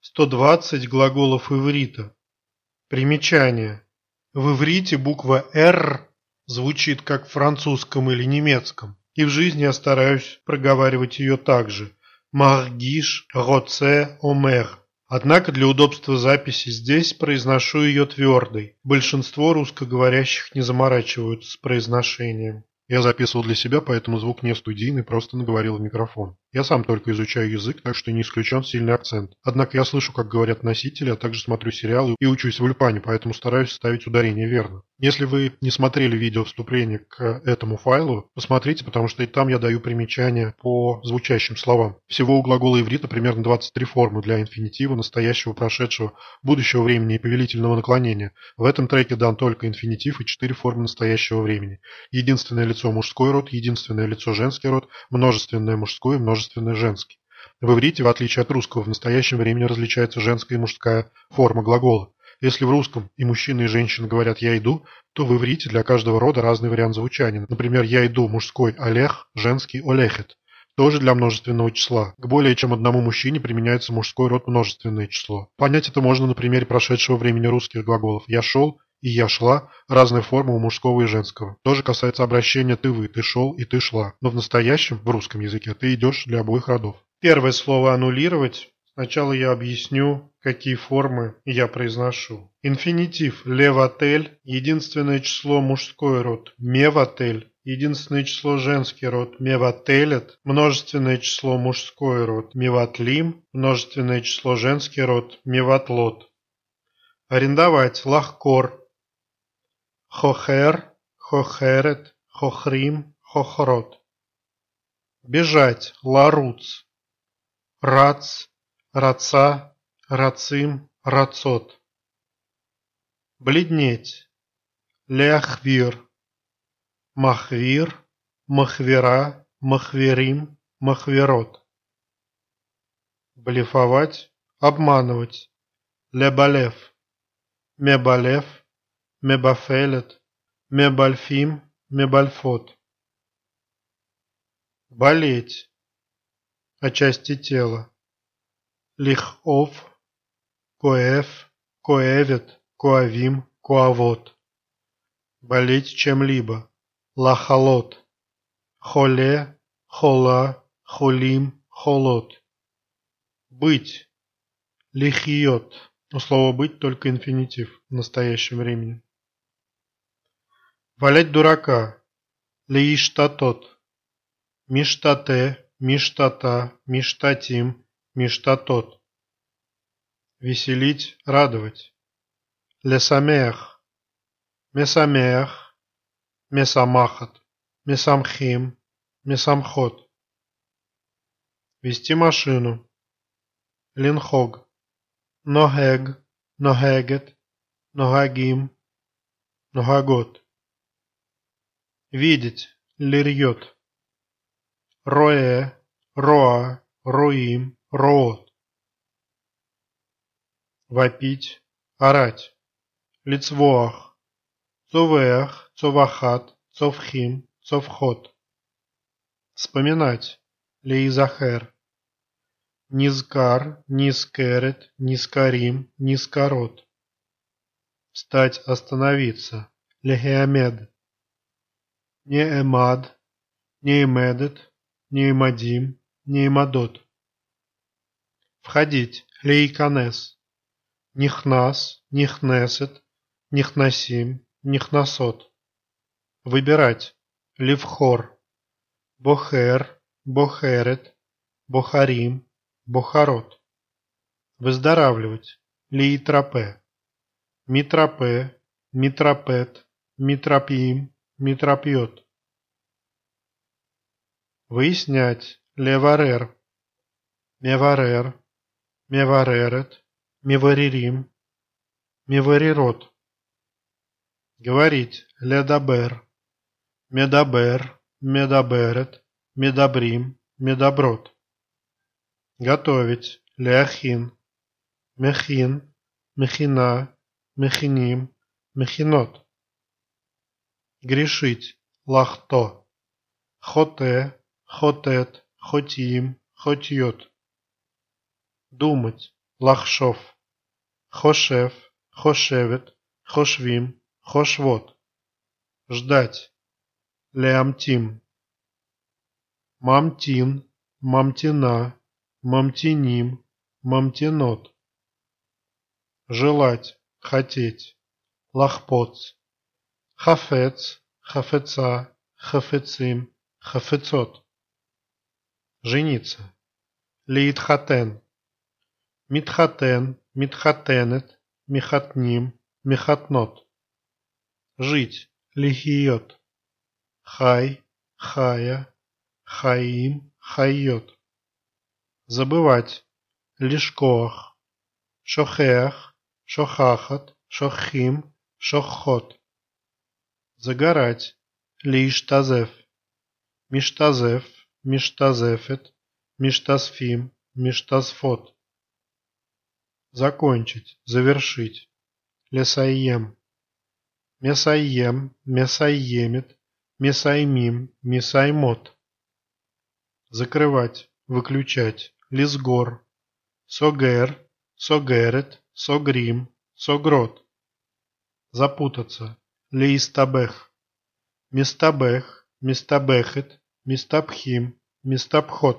120 глаголов иврита. Примечание. В иврите буква «Р» звучит как в французском или немецком, и в жизни я стараюсь проговаривать ее так же. Маргиш, роце, омер. Однако для удобства записи здесь произношу ее твердой. Большинство русскоговорящих не заморачиваются с произношением. Я записывал для себя, поэтому звук не студийный, просто наговорил в микрофон. Я сам только изучаю язык, так что не исключен сильный акцент. Однако я слышу, как говорят носители, а также смотрю сериалы и учусь в Ульпане, поэтому стараюсь ставить ударение верно. Если вы не смотрели видео вступления к этому файлу, посмотрите, потому что и там я даю примечания по звучащим словам. Всего у глагола иврита примерно 23 формы для инфинитива, настоящего, прошедшего, будущего времени и повелительного наклонения. В этом треке дан только инфинитив и 4 формы настоящего времени. Единственное лицо мужской род, единственное лицо женский род, множественное мужской и множественное женский. В иврите, в отличие от русского, в настоящем времени различается женская и мужская форма глагола. Если в русском и мужчина, и женщина говорят «я иду», то в иврите для каждого рода разный вариант звучания. Например, «я иду» мужской «олех», женский «олехет». Тоже для множественного числа. К более чем одному мужчине применяется мужской род множественное число. Понять это можно на примере прошедшего времени русских глаголов «я шел» и «я шла» – разные формы у мужского и женского. Тоже касается обращения «ты-вы», «ты шел» и «ты шла». Но в настоящем, в русском языке, ты идешь для обоих родов. Первое слово «аннулировать». Сначала я объясню, какие формы я произношу. Инфинитив «леватель», единственное число мужской род «меватель», единственное число женский род «мевателет», множественное число мужской род «меватлим», множественное число женский род «меватлот». Арендовать «лахкор», «хохер», «хохерет», «хохрим», «хохрот». Бежать «ларуц», «рац», «раца», «рацим», «рацот». Бледнеть «леахвир», «махвир», «махвира», «махвирим», «махвирот». Блефовать, обманывать «лебалев», «мебалев», «мебафелет», «мебальфим», «мебальфот». Болеть о части тела «лихов», «коэф», «коэвет», «коавим», «коавот». Болеть чем-либо «лахалот», «холе», «хола», «холим», «холот». Быть «лихиот». У слова «быть» только инфинитив в настоящем времени. Валять дурака «лииштатот», «миштате», «миштата», «миштатим», «миштатот». Веселить, радовать «лесамех», «месамех», «месамахат», «месамхим», «месамхот». Вести машину «линхог», «ногег», «ногегет», «ногагим», «ногагот». Видеть «лирьот», «роэ», «роа», «роим», «роот». Вопить, орать «лицвоах», «цовеах», «цовахат», «цовхим», «цовхот». Вспоминать «леизахер», «низкар», «низкерет», «низкарим», «низкарот». Встать, остановиться «лехеамед», «неэмад», «неэмедет», «неэмадим», «неэмадот». Входить «лейканес», «нихнас», «нихнесет», «нихнасим», «нихнасот». Выбирать «ливхор», «бохер», «бохерет», «бохарим», «бохарот». Выздоравливать «лиитрапе», «митрапе», «митрапет», «митрапиим», «митрапьет». Выяснять «леварер», «меварер», «меваререт», «меваририм», «меварирот». Говорить «ледабер», «медабер», «медаберет», «медабрим», «медаброт». Готовить «леахин», «мехин», «мехина», «мехиним», «мехинот». Грешить «лахто», «хоте», «хотет», «хотим», «хотьет». Думать лахшов, хошев, хошевет, хошвим, хошвот. Ждать, леамтим. Мамтин, мамтина, мамтиним, мамтинот. Желать, хотеть, лахпоц. Хафец, хафеца, хафецим, хафецот. Жениться. Леитхатен. Митхатен, митхатенет, михатним, михатнот. Жить. Лихиот. Хай, хая, хаим, хайот. Забывать. Лишкоах. Шохеах, шохахат, шоххим, шоххот. Загорать. Лиштазеф. Миштазеф, миштазефет, миштазфим, миштазфот. Закончить, завершить. Лесайем. Месайем, месайемет, месаймим, месаймот. Закрывать, выключать. Лисгор. Согер, согерет, согрим, согрот. Запутаться. Леистабех. Мистабех, мистабехет, мистабхим, мистабхот.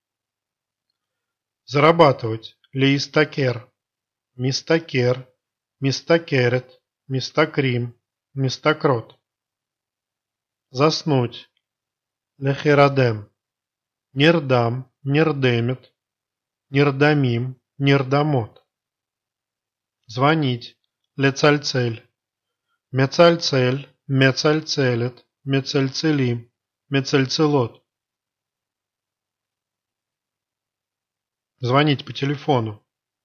Зарабатывать. Леистакер. Мистакер, мистакерет, мистакрим, мистакрот. Заснуть. Лехерадем. Нирдам, нирдемет, нирдамим, нирдамот. Звонить. Лецальцель. Мецальцель, мецальцелет, мецальцелим, мецальцелот. Звонить по телефону.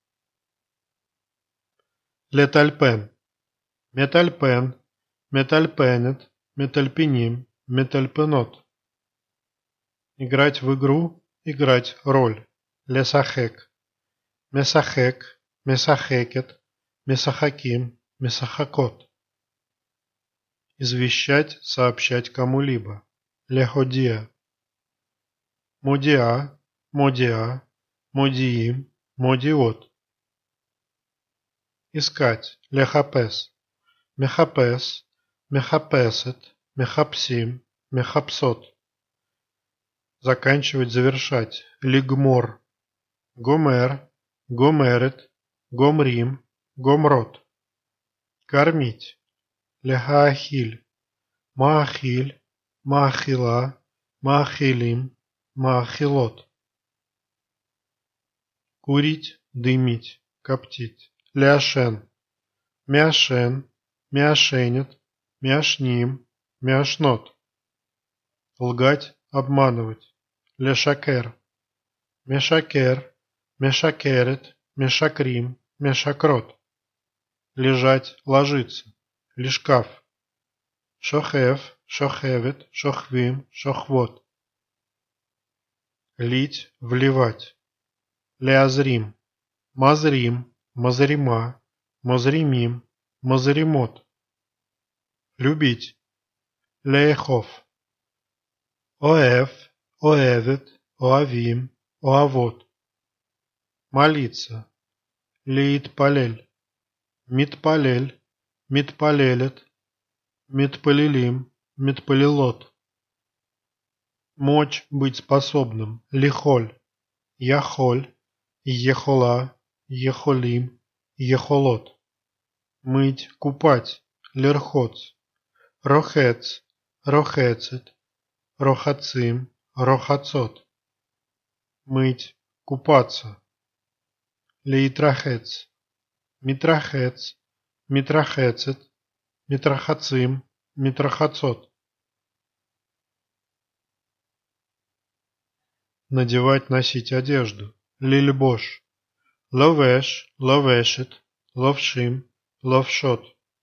Летальпен. Метальпен, метальпенет, метальпеним, метальпенот. Играть в игру, играть роль. Лесахек. Месахек, месахекет, месахаким, месахакот. Извещать, сообщать кому-либо. Леходия. Модиа, модиа, модиим, модиот. Искать. Лехапес. Мехапес, мехапесет, мехапсим, мехапсот. Заканчивать, завершать. Лигмор. Гомер, гомерет, гомрим, гомрот. Кормить. Лехаахиль. Маахиль, маахила, маахилим, маахилот. Курить, дымить, коптить. Ляшен. Мяшен, мяшенет, мяшним, мяшнот. Лгать, обманывать. Лешакер. Мешакер, мешакерет, мешакрим, мешакрот. Лежать, ложиться. Лишкаф. Шохев, шохевет, шохвим, шохвот. Лить, вливать. Леазрим. Мазрим, мазрима, мазримим, мазримот. Любить. Леехов. Оэв, оэвет, оавим, оавот. Молиться. Леитпалель. Митпалель, митпалелет, митпалелим, митпалелот. Мочь, быть способным. Лихоль. Яхоль, ехола, ехолим, ехолот. Мыть, купать. Лерхоц. Рохец, рохецет, рохацим, рохацот. Мыть, купаться. Лейтрахец. Митрахец, митрахецет, митрахацим, митрахацот. Надевать, носить одежду. Лильбош. Ловеш, ловешет, ловшим, ловшот.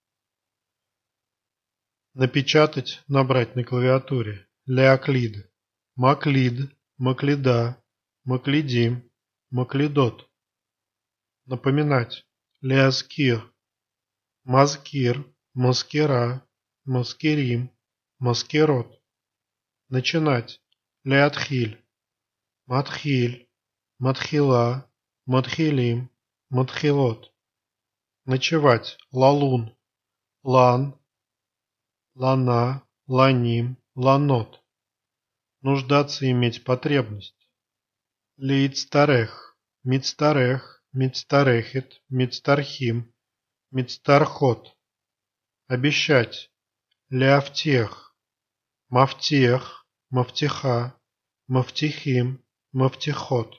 Напечатать, набрать на клавиатуре. Леоклид. Маклид, маклида, маклидим, маклидот. Напоминать. Леазкир. Мазкир, маскира, маскирим, маскирот. Начинать. Леатхиль. Матхиль, матхила, матхилим, матхилот. Ночевать, лалун, лан, лана, ланим, ланот. Нуждаться, иметь потребность. Лейцтарех, мицтарех, мицтарехет, мицтархим, мицтархот. Обещать. Леавтех, мафтех, мафтеха, мафтехим, мафтехот.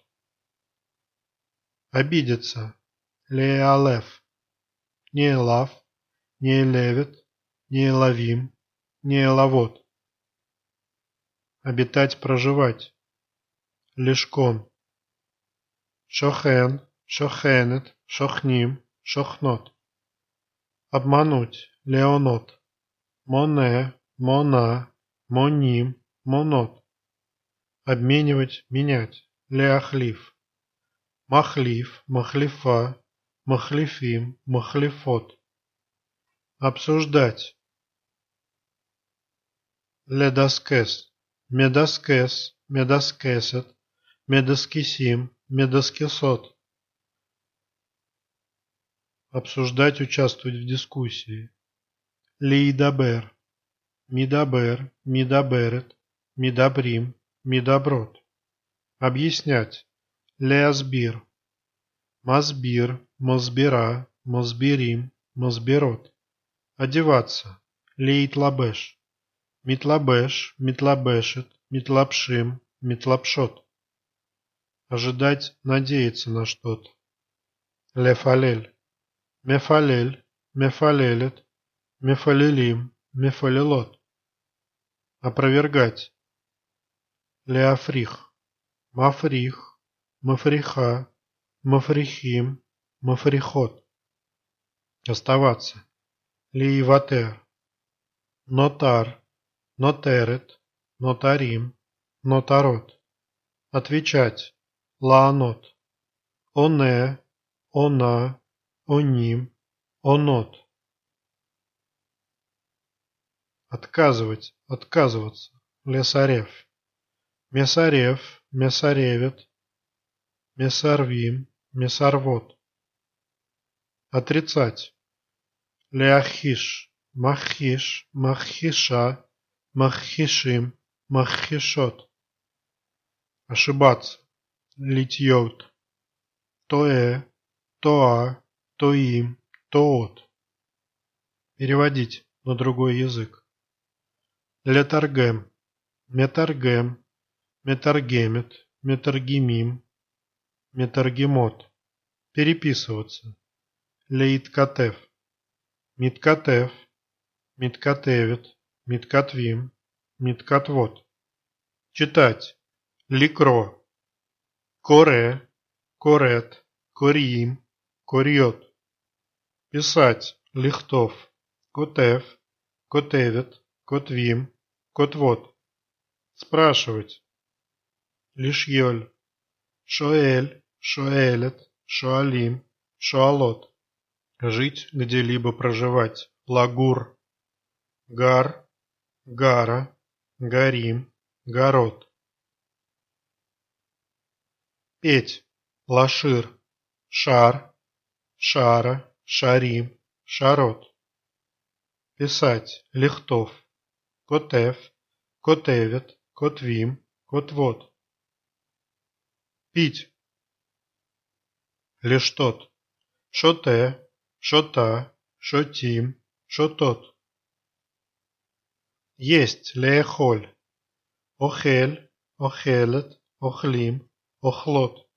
Обидеться. Леалев. Не элав, не элевет, не элавим, не элавот. Обитать, проживать. Лешкон. Шохен, шохенет, шохним, шохнот. Обмануть. Леонот. Моне, мона, моним, монот. Обменивать, менять. Леахлиф. Махлиф, махлифа, махлифим, махлифот. Обсуждать. Ледаскес. Медаскес, медаскесет, медаскисим, медаскесот. Обсуждать, участвовать в дискуссии. Лейдабер. Мидабер, мидаберет, мидабрим, мидаброт. Объяснять. Леазбир. Мазбир, мазбира, мазбирим, мазбирот. Одеваться. Лейтлабеш. Митлабеш, митлабешет, митлапшим, митлапшот. Ожидать, надеяться на что-то. Лефалель. Мефалель, мефалелет, мефалелим, мефалелот. Опровергать. Леафрих. Мафрих, мафриха, мафрихим, мафрихот. Оставаться. Лииватер. Нотар, нотерет, нотарим, нотарот. Отвечать. Лаанот. Оне, она, оним, онот. Отказывать, отказываться. Лесарев. Месарев, месаревет, месарвим, месарвот. Отрицать. Леахиш, махиш, махиша, махишим, махишот. Ошибаться. Литьот. Тоэ, тоа, тоим, тоот. Переводить на другой язык. Летаргем. Метаргем. Метаргемет. Метаргемим. Метаргемот. Переписываться. Лейткатев. Миткатев. Миткатевет. Миткатвим. Миткатвот. Читать. Ликро. Коре. Корет. Кориим. Кориот. Писать. Лихтов. Котев. Котевет. Котвим. Котвот. Спрашивать. Лишьёль. Шоэль. Шоэлет. Шоалим. Шоалот. Жить, где-либо проживать. Лагур. Гар. Гара. Гарим. Гарот. Петь. Лашир. Шар. Шара. Шарим. Шарот. Писать. Лихтов. Котев. Котевет. Котвим. Котвот. Пить. Лештот. Шоте. Шота. Шотим. Шотот. Есть. Леехоль. Охель. Охелет. Охлим. Охлот.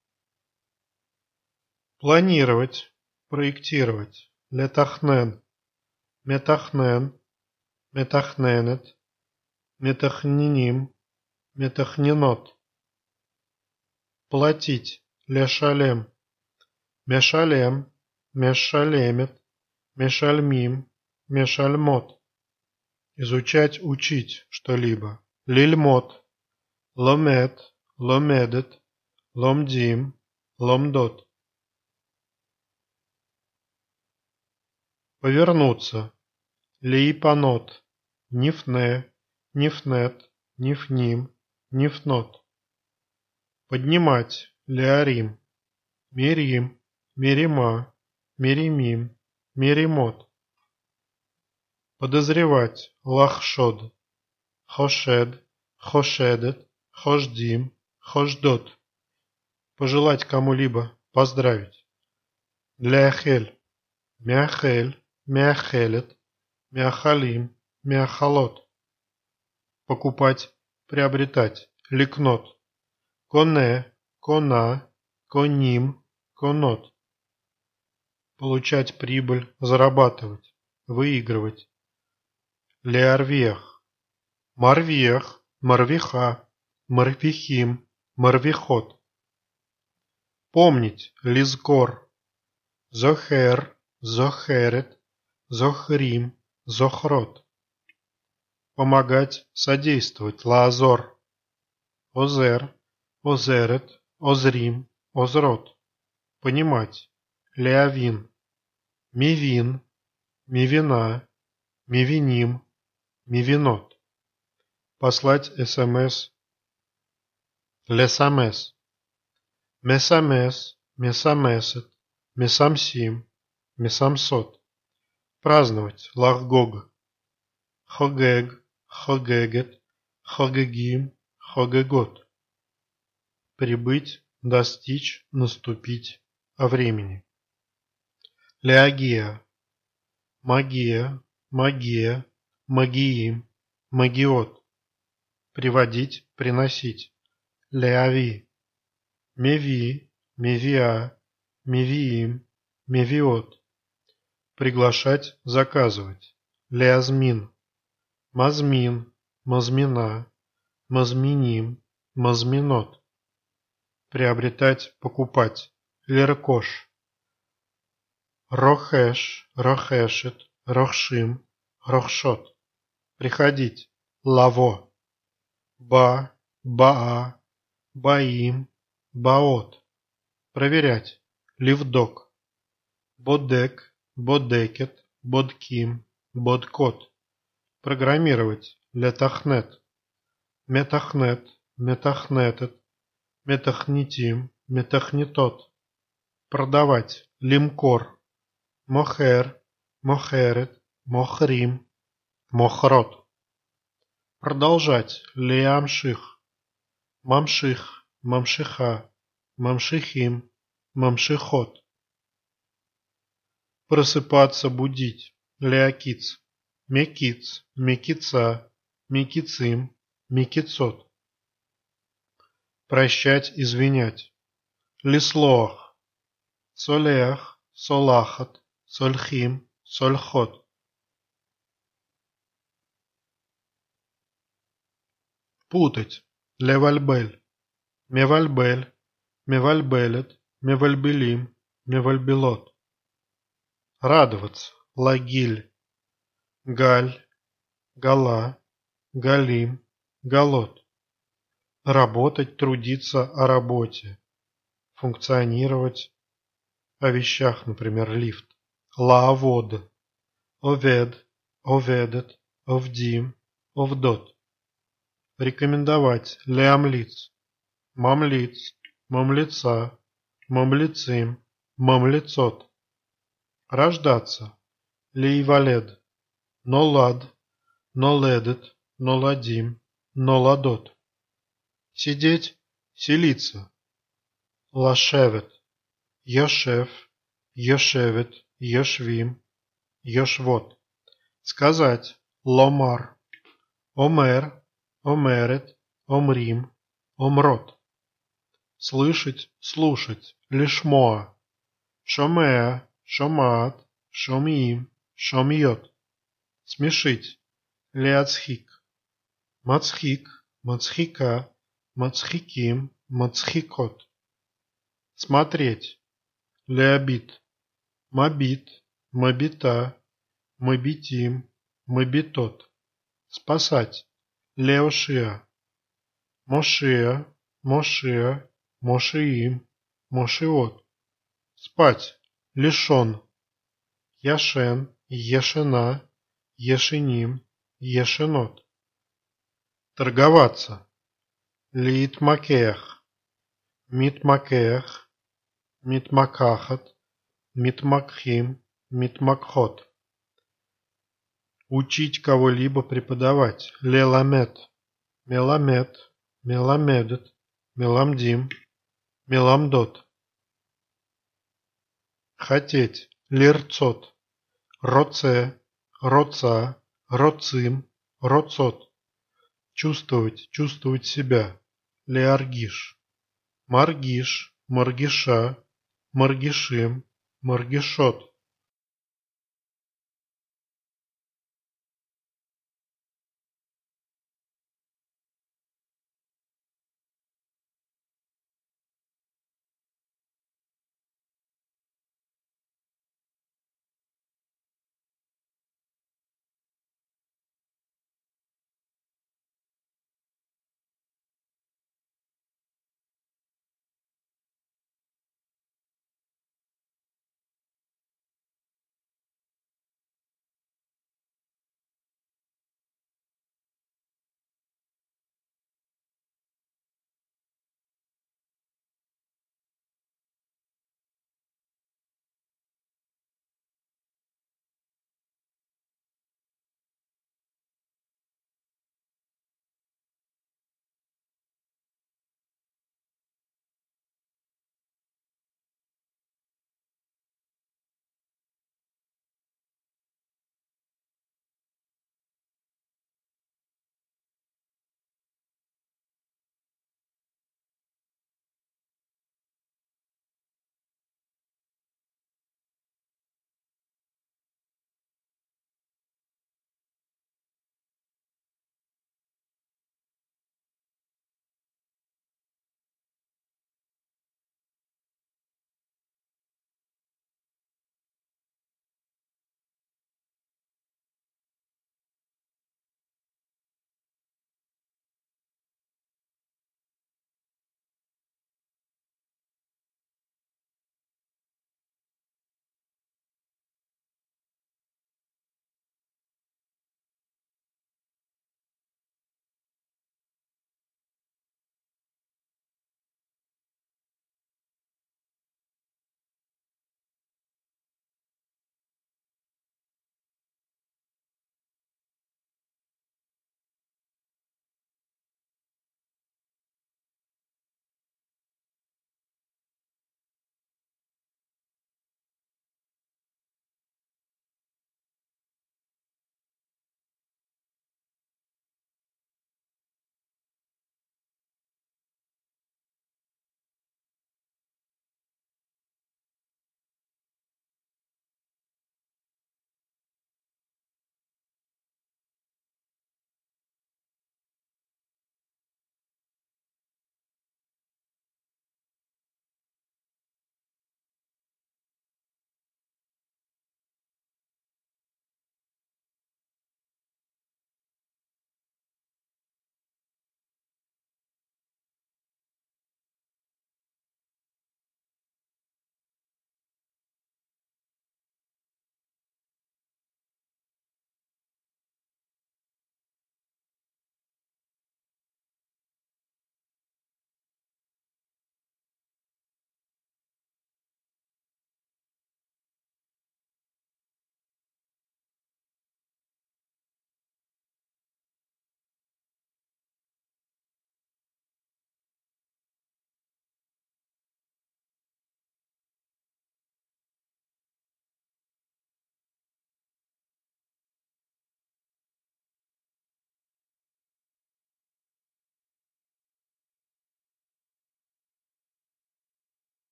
Планировать. Проектировать. Летахнен. Метахнен. Метахненет. Метахниним. Метахнинот. Платить. Лешалем. Мешалем. Мешалемет. Мешальмим. Мешальмот. Изучать, учить что-либо. Лильмот. Ломет. Ломедет. Ломдим. Ломдот. Повернуться. Лейпанот. Нифне. Нифнет. Нифним. Нифнот. Поднимать. Леарим. Мерим. Мерима, Меримим, Меримот. Подозревать. Лахшод. Хошед, Хошедет, Хождим, Хождот. Пожелать кому-либо, поздравить. Ляхель. Мяхель, Мяхелет, Мяхалим, Мяхалот. Покупать, приобретать. Ликнот. Коне, Кона, Коним, Конот. Получать прибыль, зарабатывать, выигрывать. Леарвех. Марвех, Марвиха, Марвихим, Марвихот. Помнить. Лизкор. Зохер, Зохерет, Зохрим, Зохрот. Помогать, содействовать. Лаазор. Озер, Озерет, Озрим, Озрот. Понимать. Леавин. Мивин, Мивина, Мивиним, Мивинот. Послать СМС. Лесамес. Месамес, Месамесет, Месамсим, Месамсот. Праздновать. Лахгог. Хогег, Хогегет, Хогегим, Хогегот. Прибыть, достичь, наступить, о времени. Леагия. Магия, Магия, Магиим, Магиот. Приводить, приносить. Леави. Меви, Мевиа, Мевиим, Мевиот. Приглашать, заказывать. Леазмин. Мазмин, Мазмина, Мазминим, Мазминот. Приобретать, покупать. Леркош. Рохеш, Рохешет, Рохшим, Рохшот. Приходить. Лаво. Ба, Баа, Баим, Баот. Проверять. Ливдок. Бодек, Бодекет, Бодким, Бодкот. Программировать. Летахнет. Метахнет, Метахнетет, Метахнитим, Метахнитот. Продавать. Лимкор. Мохер, Мохерет, Мохрим, Мохрот. Продолжать. Леамших. Мамших, Мамшиха, Мамшихим, Мамшихот. Просыпаться, будить. Леокиц. Мекиц, Мекица, Мекицим, Мекицот. Прощать, извинять. Лислоах. Солеах, Солахат, Сольхим, Сольхот. Путать. Левальбель. Мевальбель, Мевальбелет, Мевальбелим, Мевальбелот. Радоваться. Лагиль. Галь, Гала, Галим, Галот. Работать, трудиться о работе. Функционировать. О вещах, например, лифт. Лаавод. Овед, Оведет, Овдим, Овдот. Рекомендовать. Леамлиц. Мамлиц, Мамлица, Мамлицим, Мамлицот. Рождаться. Лейвалед. Нолад, Ноледет, Ноладим, Ноладот. Сидеть, селиться. Лашевет. Йошев, Йошевет, Йошвим, Йошвот. Сказать. Ломар. Омер, Омерет, Омрим, Омрот. Слышать, слушать. Лишмоа. Шомеа, Шомаат, Шомиим, Шомьот. Смешить. Леацхик. Мацхик, Мацхика, Мацхиким, Мацхикот. Смотреть. Леобит. Мобит, Мобита, Мобитим, Мобитот. Спасать. Леошия. Мошия, Мошия, Мошиим, Мошиот. Спать. Лишен. Яшен, Ешена, Ешеним, Ешенот. Торговаться. Литмакех. Митмакех, Митмакахат, митмакхим, митмакхот. Учить кого-либо, преподавать. Леламет, меламет, меламедет, меламдим, меламдот. Хотеть. Лерцот. Роце, роца, роцим, роцот. Чувствовать, чувствовать себя. Леаргиш. Маргиш, маргиша, маргишим, маргишот.